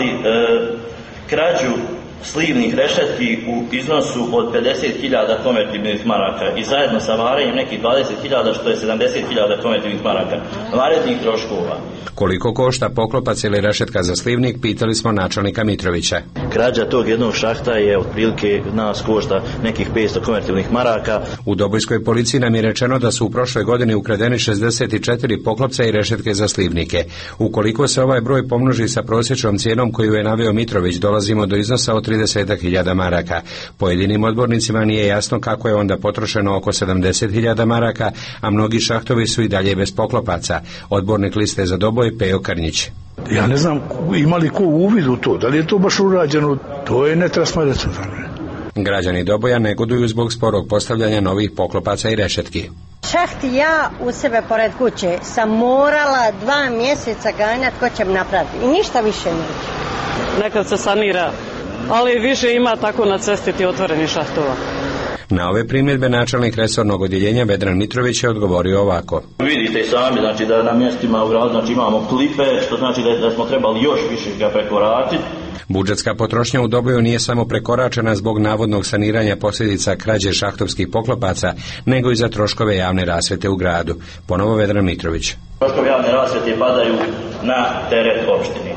krađu slivnih rešetki u iznosu od 50.000 konvertibilnih maraka i zajedno sa varenjem nekih 20.000, što je 70.000 konvertibilnih maraka varednih troškova. Koliko košta poklopac ili rešetka za slivnik, pitali smo načelnika Mitrovića. Krađa tog jednog šahta je otprilike nas košta nekih 500 konvertibilnih maraka. U Dobojskoj policiji nam je rečeno da su u prošloj godini ukradeni 64 poklopca i rešetke za slivnike. Ukoliko se ovaj broj pomnoži sa prosječnom cijenom koju je naveo Mitrović, dolazimo do iznosa od 30.000 maraka. Pojedinim odbornicima nije jasno kako je onda potrošeno oko 70.000 maraka, a mnogi šahtovi su i dalje bez poklopaca. Odbornik liste za Doboj Pejo Krnjić. Ja ne znam ima li ko uvid u to, da li je to baš urađeno, to je netransparentno. Građani Doboja negoduju zbog sporog postavljanja novih poklopaca i rešetki. Šahti ja u sebe pored kuće sam morala 2 mjeseca ganjati ko će mi napraviti i ništa više neće. Nekad se sanira, ali više ima tako na cesti ti otvoreni šahtova. Na ove primjedbe načelnik resornog odjeljenja Vedran Mitrović je odgovorio ovako. Vidite sami, znači da na mjestima u gradu znači imamo klipe, što znači da smo trebali još više ga prekoračiti. Budžetska potrošnja u Doboju nije samo prekoračena zbog navodnog saniranja posljedica krađe šahtovskih poklopaca, nego i za troškove javne rasvete u gradu. Ponovo Vedran Mitrović. Troškovi javne rasvete padaju na teret opštine.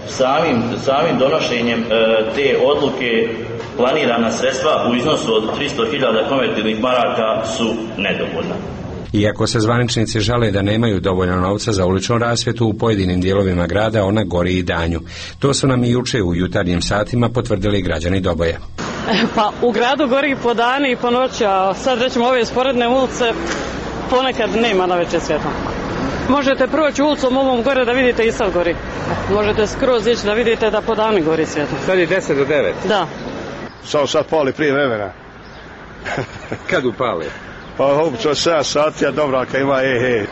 Samim donošenjem te odluke planirana sredstva u iznosu od 300.000 konvertibilnih maraka su nedovoljna. Iako se zvaničnici žale da nemaju dovoljno novca za uličnu rasvjetu, u pojedinim dijelovima grada ona gori i danju. To su nam i juče u jutarnjim satima potvrdili građani Doboja. Pa u gradu gori i po dani i po noći, a sad rećemo ove sporedne ulice ponekad nema na večer svjetla. Možete proći ulicom ovom gore da vidite i sad gori. Možete skroz ići da vidite da po dani gori svjetlo. Sad je 10 do 9? Da. Samo sad pali prije vremena. Kad upali? Pa obično 7 sati, a dobra kad ima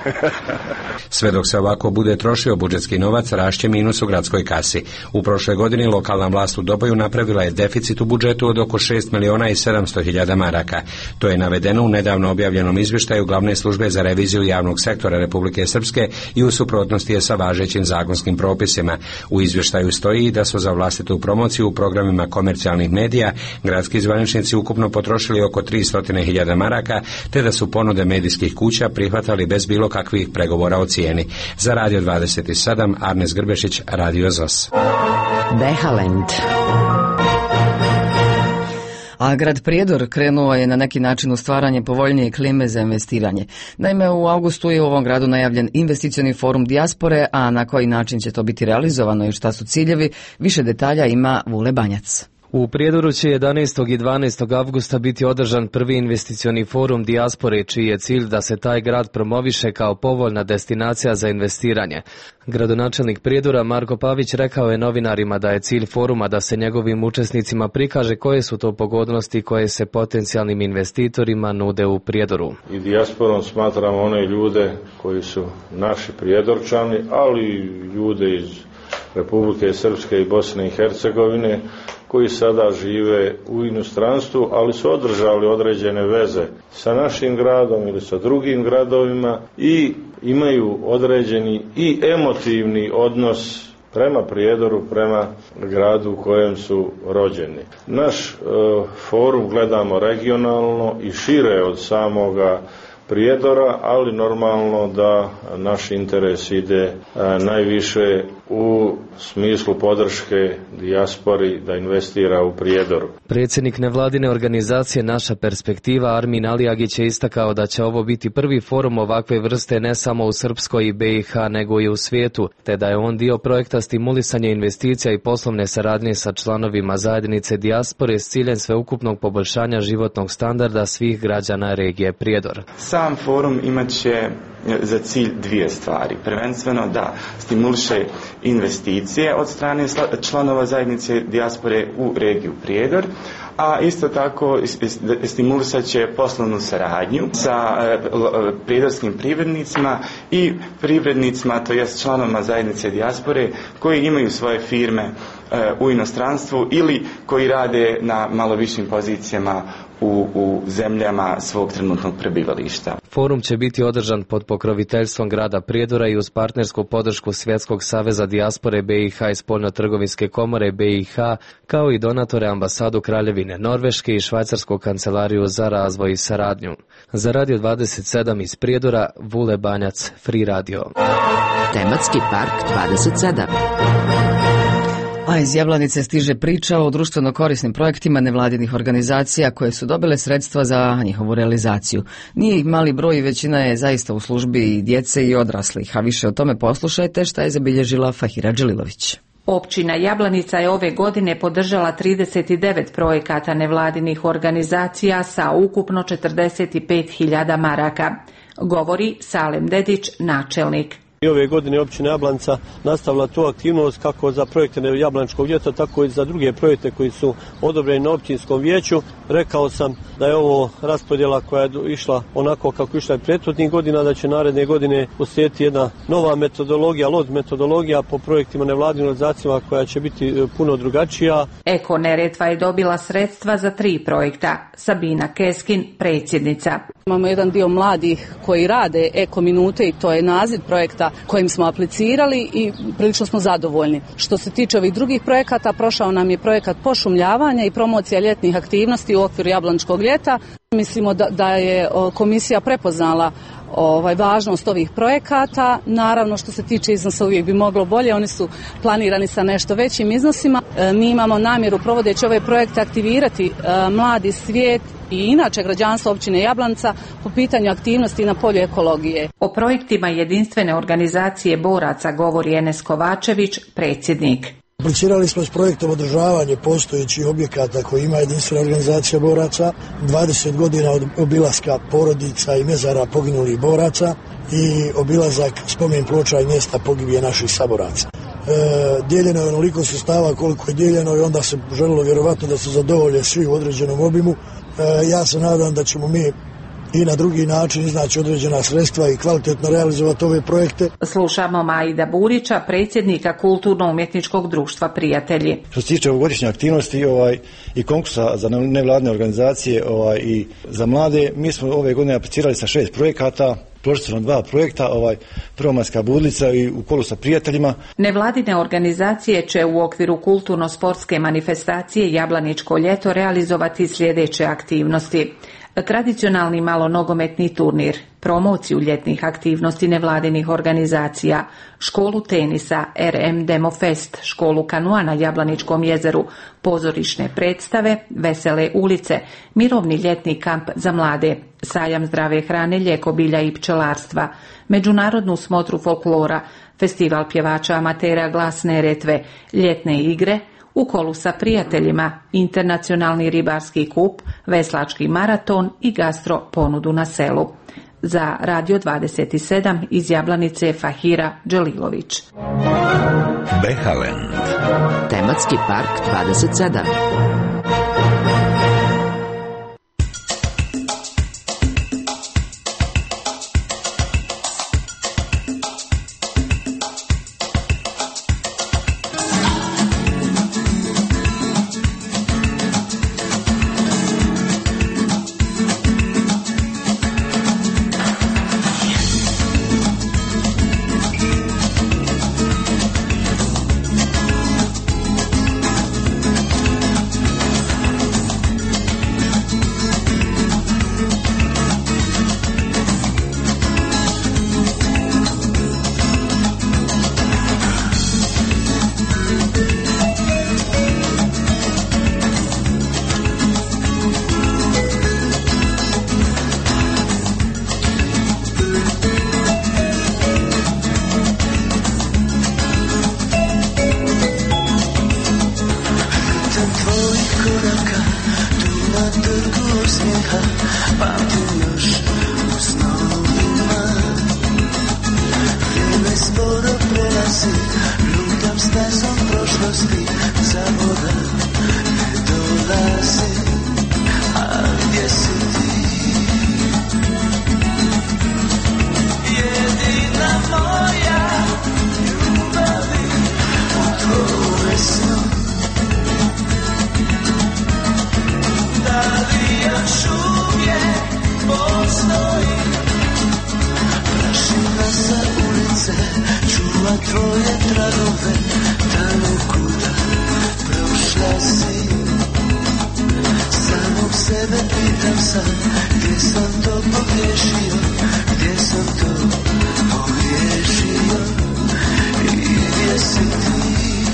Sve dok se ovako bude trošio budžetski novac, rašće minus u gradskoj kasi. U prošloj godini lokalna vlast u Doboju napravila je deficit u budžetu od oko 6.700.000 maraka. To je navedeno u nedavno objavljenom izvještaju Glavne službe za reviziju javnog sektora Republike Srpske i u suprotnosti je sa važećim zakonskim propisima. U izvještaju stoji da su za vlastitu promociju u programima komercijalnih medija gradski zvaničnici ukupno potrošili oko 300.000 maraka, te da su ponude medijskih kuća prihvatali bez bilo kakvih pregovora o cijeni. Za Radio 27, Arnes Grbešić, Radio ZOS. Behaland. A grad Prijedor krenuo je na neki način u stvaranje povoljnije klime za investiranje. Naime, u avgustu je u ovom gradu najavljen investicioni forum dijaspore, a na koji način će to biti realizovano i šta su ciljevi, više detalja ima Vule Banjac. U Prijedoru će 11. i 12. avgusta biti održan prvi investicioni forum dijaspore, čiji je cilj da se taj grad promoviše kao povoljna destinacija za investiranje. Gradonačelnik Prijedora Marko Pavić rekao je novinarima da je cilj foruma da se njegovim učesnicima prikaže koje su to pogodnosti koje se potencijalnim investitorima nude u Prijedoru. I dijasporom smatramo one ljude koji su naši Prijedorčani, ali i ljude iz Republike Srpske i Bosne i Hercegovine, koji sada žive u inostranstvu, ali su održali određene veze sa našim gradom ili sa drugim gradovima i imaju određeni i emotivni odnos prema Prijedoru, prema gradu u kojem su rođeni. Naš forum gledamo regionalno i šire od samoga Prijedora, ali normalno da naš interes ide najviše u smislu podrške dijaspori da investira u Prijedoru. Predsjednik nevladine organizacije Naša perspektiva Armin Alijagić je istakao da će ovo biti prvi forum ovakve vrste ne samo u Srpskoj i BiH nego i u svijetu, te da je on dio projekta stimulisanja investicija i poslovne saradnje sa članovima zajednice dijaspore s ciljem sveukupnog poboljšanja životnog standarda svih građana regije Prijedor. Sam forum imat će za cilj dvije stvari. Prvenstveno da stimuliše investicije od strane članova zajednice dijaspore u regiju Prijedor, a isto tako stimulisat će poslovnu saradnju sa prijedorskim privrednicima i privrednicima, to jest članovima zajednice dijaspore koji imaju svoje firme u inostranstvu ili koji rade na malo višim pozicijama u zemljama svog trenutnog prebivališta. Forum će biti održan pod pokroviteljstvom grada Prijedora i uz partnersku podršku Svjetskog saveza dijaspore BiH i Spoljno-trgovinske komore BiH, kao i donatore ambasadu Kraljevine Norveške i Švajcarsku kancelariju za razvoj i saradnju. Za Radio 27 iz Prijedora, Vule Banjac, Free Radio. Tematski park 27. A iz Jablanice stiže priča o društveno korisnim projektima nevladinih organizacija koje su dobile sredstva za njihovu realizaciju. Nije ih mali broj i većina je zaista u službi i djece i odraslih, a više o tome poslušajte šta je zabilježila Fahira Đelilović. Općina Jablanica je ove godine podržala 39 projekata nevladinih organizacija sa ukupno 45.000 maraka, govori Salem Dedić, načelnik. I ove godine općina Jablanica nastavila tu aktivnost kako za projekte Jablančkog ljeta, tako i za druge projekte koji su odobreni na općinskom vijeću. Rekao sam da je ovo raspodjela koja je išla onako kako išla i prethodnih godina, da će naredne godine uslijediti jedna nova metodologija, LOD metodologija po projektima nevladinim organizacijama koja će biti puno drugačija. Eko Neretva je dobila sredstva za 3 projekta. Sabina Keskin, predsjednica. Imamo jedan dio mladih koji rade Eko minute i to je naziv projekta kojim smo aplicirali i prilično smo zadovoljni. Što se tiče ovih drugih projekata, prošao nam je projekat pošumljavanja i promocija ljetnih aktivnosti u okviru Jablančkog ljeta. Mislimo da je komisija prepoznala važnost ovih projekata. Naravno, što se tiče iznosa uvijek bi moglo bolje, oni su planirani sa nešto većim iznosima. Mi imamo namjeru provodeći ove projekte aktivirati mladi svijet i inače građanstvo općine Jablanca po pitanju aktivnosti na polju ekologije. O projektima jedinstvene organizacije boraca govori Enes Kovačević, predsjednik. Aplicirali smo s projektom održavanje postojećih objekata koji ima jedinstvena organizacija boraca, 20 godina od obilaska porodica i mezara poginulih boraca i obilazak spomen ploča i mjesta pogibije naših saboraca. Dijeljeno je onoliko sredstava koliko je dijeljeno i onda se želilo vjerovatno da se zadovolje svi u određenom obimu. Ja se nadam da ćemo mi i na drugi način iznaći određena sredstva i kvalitetno realizovati ove projekte. Slušamo Majida Burića, predsjednika Kulturno-umjetničkog društva Prijatelji. Što se tiče ovogodišnje aktivnosti i konkursa za nevladine organizacije i za mlade, mi smo ove godine aplicirali sa 6 projekata. Prošli su nam 2 projekta, Prvomajska budlica i u kolu sa prijateljima. Nevladine organizacije će u okviru kulturno-sportske manifestacije Jablaničko ljeto realizovati sljedeće aktivnosti. Tradicionalni malonogometni turnir, promociju ljetnih aktivnosti nevladinih organizacija, školu tenisa RM Demo Fest, školu kanua na Jablaničkom jezeru, pozorišne predstave, vesele ulice, mirovni ljetni kamp za mlade, sajam zdrave hrane, lijeko bilja i pčelarstva, međunarodnu smotru folklora, festival pjevača amatera Glas Neretve, ljetne igre, u kolu sa prijateljima, internacionalni ribarski kup, veslački maraton i gastro ponudu na selu. Za Radio 27 iz Jablanice Fahira Đelilović. Behaland. Tematski park 27. čuva tvoje tragove, tamo kuda prošla si. Samog sebe pitam sam, gdje sam to pogriješio, gdje sam to pogriješio i gdje si ti.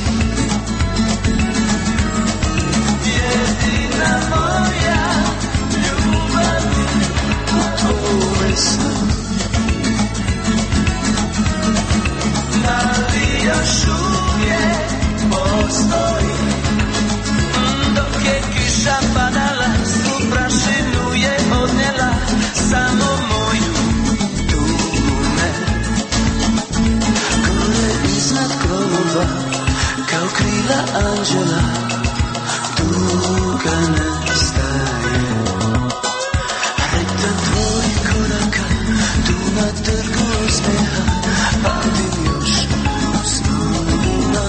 Jedina moja ljubav u tvome snu. Da li još uvijek postoji, dok je kiša padala, svu prašinu je odnijela, samo moju tugu me. Gore iznad krovova, kao krila anđela, duga nestaje. Ritam tvojih koraka, tu na trgu osmeha, pamtim još u snovima.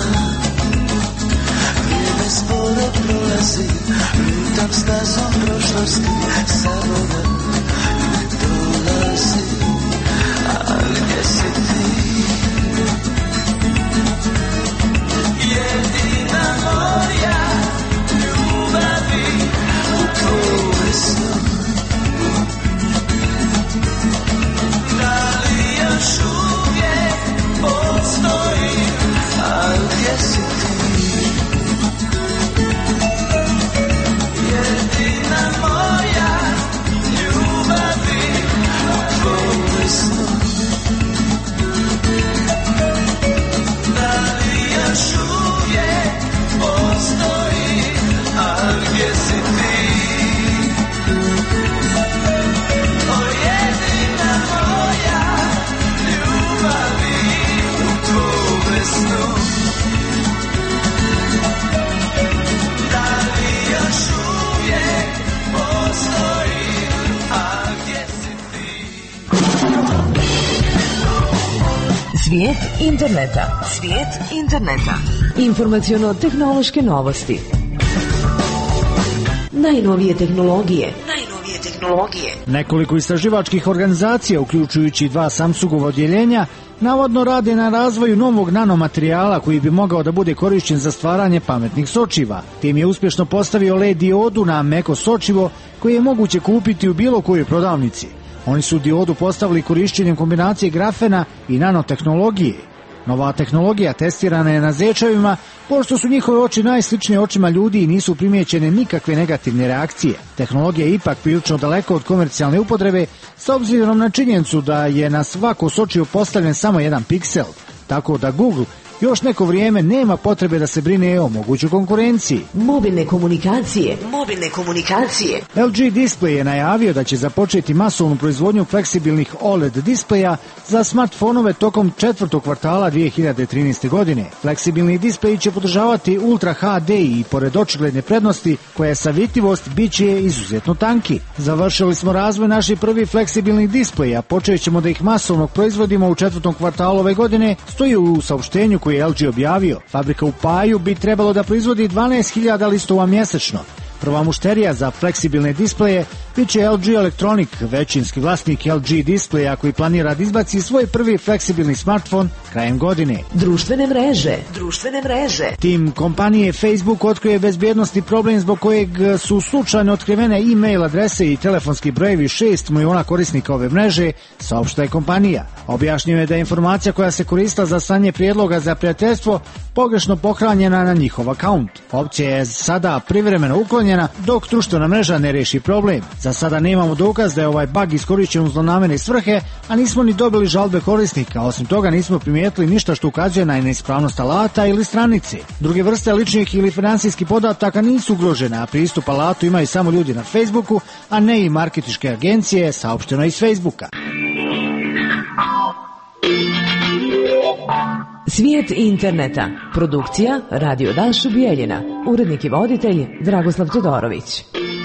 Vrijeme sporo prolazi, lutam stazom prošlosti, samo da ne dolazi. A gdje si ti? Jedina moja ljubavi u tvome snu. Da li još uvijek postoji, a gdje si ti? Jedina moja ljubavi u tvome snu. Da li još uvijek postoji, a gdje si ti? O jedina moja ljubavi u tvome snu. Da li još uvijek postoji, a gdje si ti? Svijet interneta. Svijet interneta. Informaciono-tehnološke novosti. Najnovije tehnologije. Nekoliko istraživačkih organizacija, uključujući 2 Samsungova odjeljenja, navodno rade na razvoju novog nanomaterijala koji bi mogao da bude korišćen za stvaranje pametnih sočiva. Tim je uspješno postavio LED diodu na meko sočivo koje je moguće kupiti u bilo kojoj prodavnici. Oni su diodu postavili korišćenjem kombinacije grafena i nanotehnologije. Nova tehnologija testirana je na zečevima, pošto su njihove oči najsličnije očima ljudi i nisu primijećene nikakve negativne reakcije. Tehnologija je ipak prilično daleko od komercijalne upotrebe, s obzirom na činjenicu da je na svako sočivo postavljen samo jedan piksel, tako da Google još neko vrijeme nema potrebe da se brine o mogućoj konkurenciji. Mobilne komunikacije. LG Display je najavio da će započeti masovnu proizvodnju fleksibilnih OLED displeja za smartfonove tokom 4. kvartala 2013. godine. Fleksibilni displeji će podržavati Ultra HD i pored očigledne prednosti koja sa vidljivost bit će izuzetno tanki. Završili smo razvoj naših prvih fleksibilnih displeja, počet ćemo da ih masovno proizvodimo u 4. kvartalu ove godine, stoji u saopštenju koji je LG objavio. Fabrika u Paju bi trebalo da proizvodi 12.000 listova mjesečno. Prva mušterija za fleksibilne displeje bit će LG Electronic, većinski vlasnik LG displeja koji planira da izbaci svoj prvi fleksibilni smartfon krajem godine. Društvene mreže. Tim kompanije Facebook otkrio je bezbjednosni problem zbog kojeg su slučajno otkrivene e-mail adrese i telefonski brojevi 6 miliona korisnika ove mreže, saopšta je kompanija. Objašnjeno je da je informacija koja se koristila za slanje prijedloga za prijateljstvo pogrešno pohranjena na njihov akaunt. Opcija je sada privremeno uklonjena dok društvena mreža ne riješi problem. Za sada nemamo dokaz da je ovaj bug iskorišćen u zlonamerne svrhe, a nismo ni dobili žalbe korisnika. Osim toga nismo primijetili ništa što ukazuje na neispravnost alata ili stranice. Druge vrste ličnih ili financijskih podataka nisu ugrožene, a pristup alatu imaju samo ljudi na Facebooku, a ne i marketinške agencije, saopšteno iz Facebooka. Svijet interneta. Produkcija Radio Dašo Bijeljina. Urednik i voditelj Dragoslav Todorović.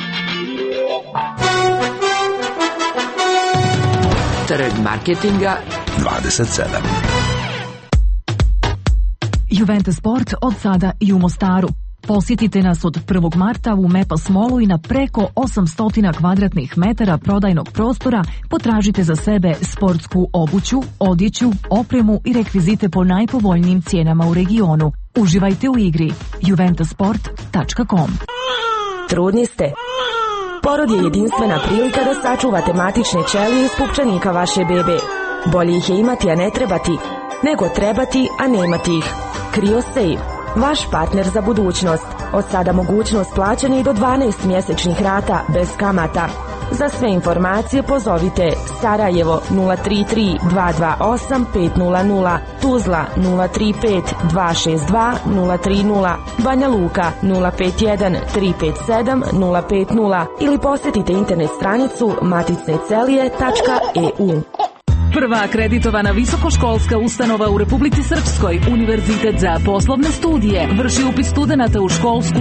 Trg marketinga 27. Juventus Sport od sada i u Mostaru. Posjetite nas od 1. marta u Mepas Mallu i na preko 800 kvadratnih metara prodajnog prostora potražite za sebe sportsku obuću, odjeću, opremu i rekvizite po najpovoljnijim cijenama u regionu. Uživajte u igri. juventasport.com. Trudni ste? Porod je jedinstvena prilika da sačuvate matične ćelije iz pupčanika vaše bebe. Bolje ih je imati, a ne trebati, nego trebati, a nemati ih. CryoSafe, vaš partner za budućnost. Od sada mogućnost plaćanja i do 12 mjesečnih rata bez kamata. Za sve informacije pozovite Sarajevo 033 228 500, Tuzla 035 262 030, Banja Luka 051 357 050 ili posjetite internet stranicu maticnecelije.eu. Prva akreditovana visokoškolska ustanova u Republici Srpskoj, Univerzitet za poslovne studije, vrši upis studenata u školsku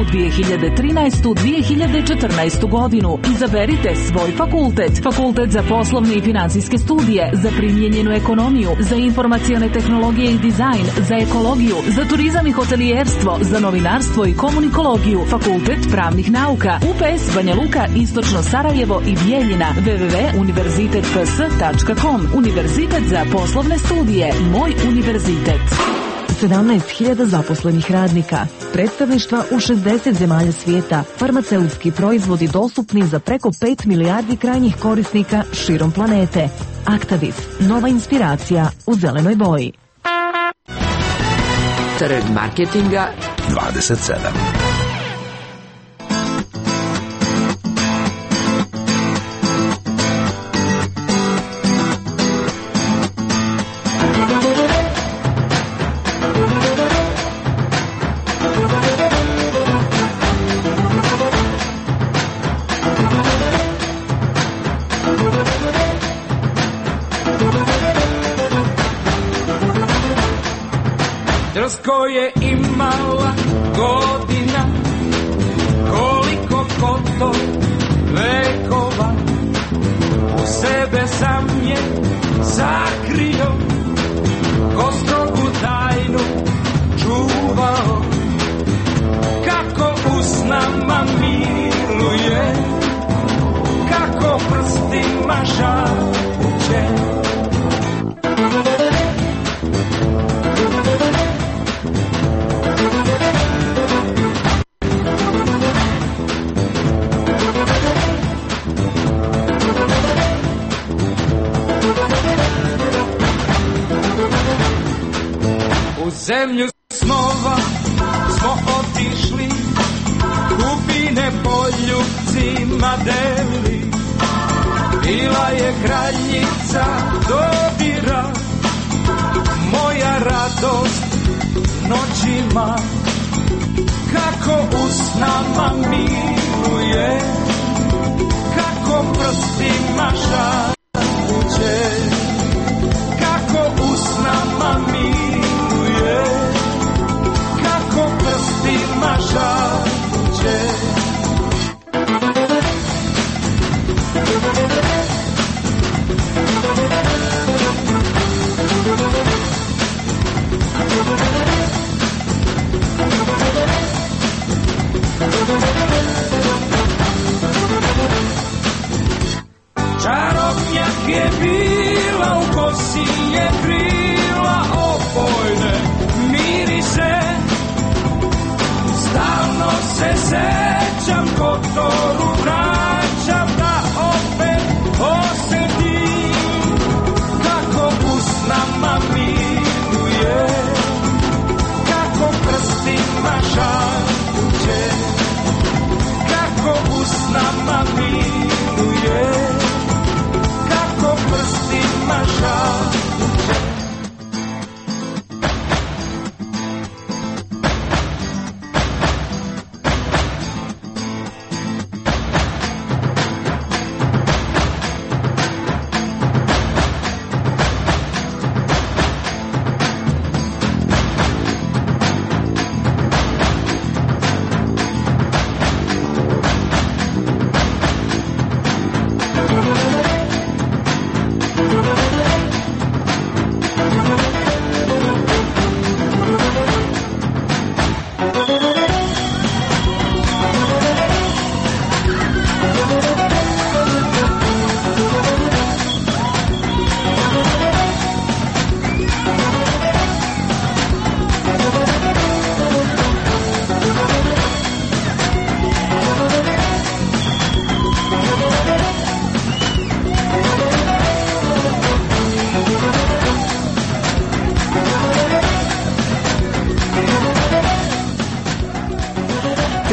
2013-2014 godinu. Izaberite svoj fakultet. Fakultet za poslovne i financijske studije, za primijenjenu ekonomiju, za informacione tehnologije i dizajn, za ekologiju, za turizam i hotelijerstvo, za novinarstvo i komunikologiju. Fakultet pravnih nauka, UPS Banja Luka, Istočno Sarajevo i Bijeljina. www.univerzitetps.com. Univerzitet za poslovne studije. Moj univerzitet. 17.000 zaposlenih radnika, predstavništva u 60 zemalja svijeta, farmaceutski proizvodi dostupni za preko 5 milijardi krajnjih korisnika širom planete. Actavis, nova inspiracija u zelenoj boji. Trg marketinga 27. Drsko je imala godina, koliko koto vekova, u sebe sam je zakrio, ko strogu tajnu čuvao, kako usnama miluje, kako prstima šapuće. U zemlju snova smo otišli, kupine poljubcima deli. Bila je kraljica dodira, moja radost noćima, kako usnama miluje, kako prstima šapuće, kako usnama miluje, kako prstima šapuće. Čarobni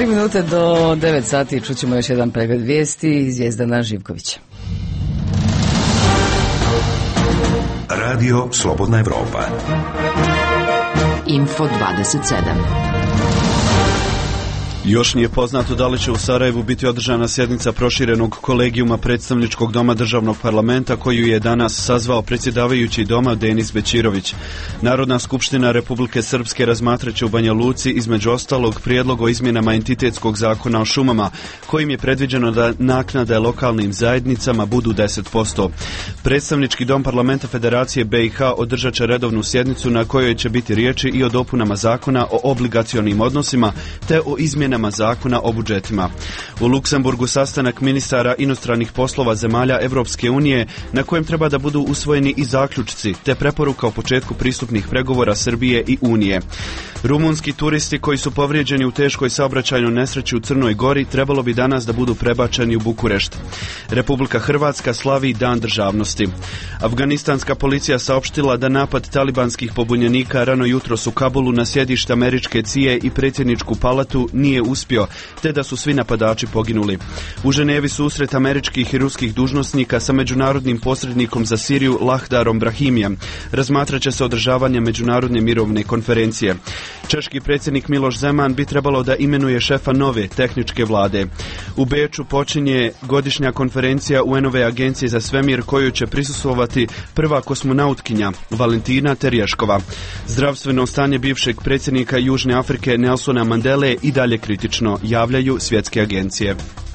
3 minute do 9 sati čućemo još jedan pregled vijesti Zvijezdana Živkovića. Radio Slobodna Evropa. Info 27. Još nije poznato da li će u Sarajevu biti održana sjednica proširenog kolegijuma predstavničkog doma državnog parlamenta koju je danas sazvao predsjedavajući doma Denis Bećirović. Narodna skupština Republike Srpske razmatraće u Banja Luci između ostalog prijedlog o izmjenama entitetskog zakona o šumama kojim je predviđeno da naknade lokalnim zajednicama budu 10%. Predstavnički dom parlamenta Federacije BiH održat će redovnu sjednicu na kojoj će biti riječi i o dopunama zakona o obligacionim odnosima te o izmjenama zakona o budžetima. U Luksemburgu sastanak ministara inostranih poslova zemalja Evropske unije na kojem treba da budu usvojeni i zaključci te preporuka o početku pristupnih pregovora Srbije i Unije. Rumunski turisti koji su povrijeđeni u teškoj saobraćajnoj nesreći u Crnoj Gori trebalo bi danas da budu prebačeni u Bukurešt. Republika Hrvatska slavi Dan državnosti. Afganistanska policija saopštila da napad talibanskih pobunjenika rano jutros u Kabulu na sjedište američke CIA i predsjedničku palatu nije uspio, te da su svi napadači poginuli. U Ženevi susret američkih i ruskih dužnosnika sa međunarodnim posrednikom za Siriju Lahdarom Brahimijem. Razmatraće se održavanje međunarodne mirovne konferencije. Češki predsjednik Miloš Zeman bi trebalo da imenuje šefa nove tehničke vlade. U Beču počinje godišnja konferencija UN-ove agencije za svemir koju će prisustvovati prva kosmonautkinja Valentina Terješkova. Zdravstveno stanje bivšeg predsjednika Južne Afrike Nelsona Mandele i dalje kritično, javljaju svjetske agencije.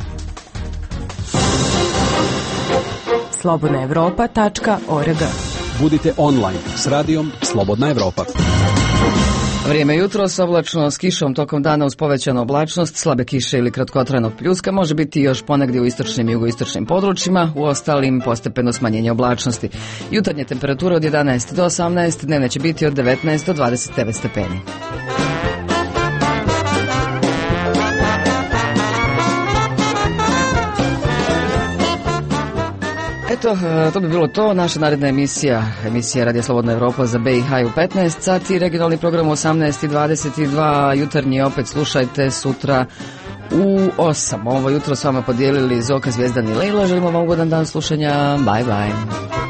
slobodnaevropa.org. Budite online s radijom Slobodna Evropa. Vrijeme jutros, oblačno s kišom tokom dana uz povećanu oblačnost, slabe kiše ili kratkotrajnog pljuska, može biti još ponegdje u istočnim i jugoistočnim područjima, u ostalim postepeno smanjenje oblačnosti. Jutarnje temperature od 11 do 18, dnevne će biti od 19 do 29 stepeni. Eto, to bi bilo to. Naša naredna emisija Radija Slobodna Evropa za BiH u 15 sati, regionalni program u 18:22, jutarnji opet slušajte sutra u 8. Ovo jutro s vama podijelili Zoka, Zvijezdan i Lejla. Želimo vam ugodan dan slušanja. Bye bye.